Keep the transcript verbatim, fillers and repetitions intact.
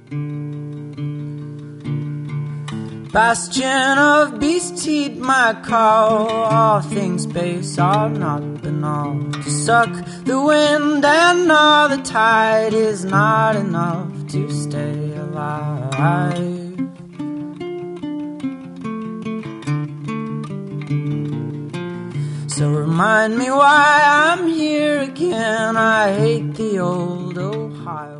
Bastion of beasts, heed my call. All things base are not banal. To suck the wind and all the tide is not enough to stay alive. So remind me why I'm here again. I hate the old Ohio.